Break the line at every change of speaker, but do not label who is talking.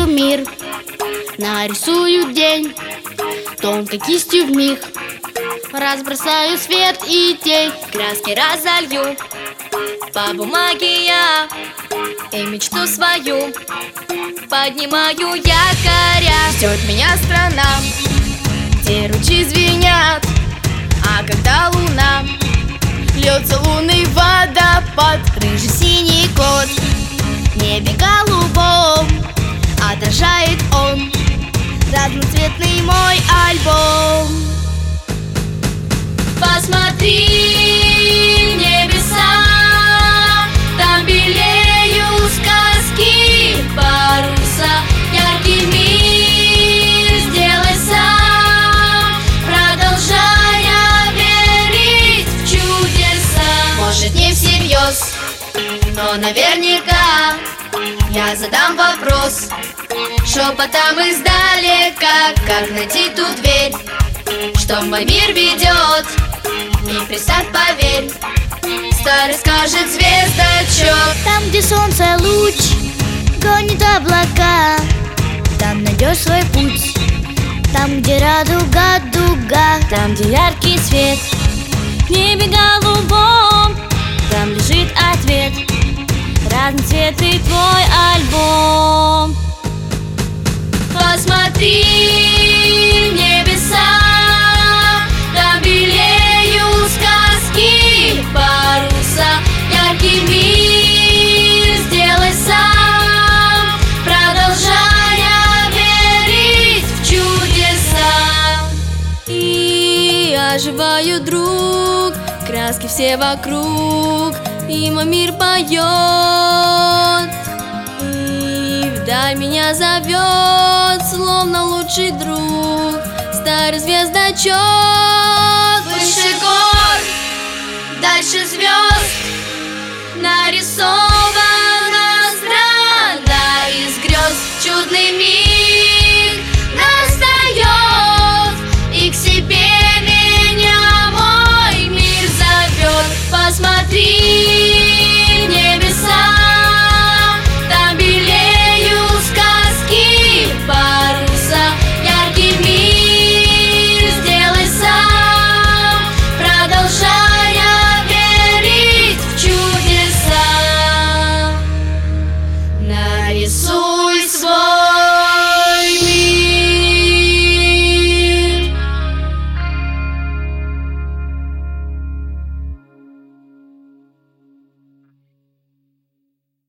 кистью мир, нарисую день, тонкой кистью вмиг разбросаю свет и тень.
Краски разолью по бумаге я, и мечту свою поднимаю якоря.
Ждет меня страна, где ручьи звенят, а когда луна льется лунный водопад.
Рыжий синий кот в небе голубом, отражает он разноцветный мой альбом.
Посмотри в небеса, там белеют сказки паруса. Яркий мир сделай сам, продолжая верить в чудеса.
Может, не всерьез, но наверняка я задам вопрос шепотом издалека: как найти ту дверь, что в мой мир ведет? И представь, поверь, старый скажет звездочет.
Там, где солнце луч гонит облака, там найдешь свой путь. Там, где радуга дуга,
Там, где яркий свет в небе голубом,
там лежит ответ.
разноцветный твой альбом. Посмотри в небеса, там белеют сказки паруса. Яркий мир сделай сам, продолжая верить в чудеса. И оживаю, друг, краски все вокруг, и мой мир поет, и вдаль меня зовет, словно лучший друг, старый звездочет.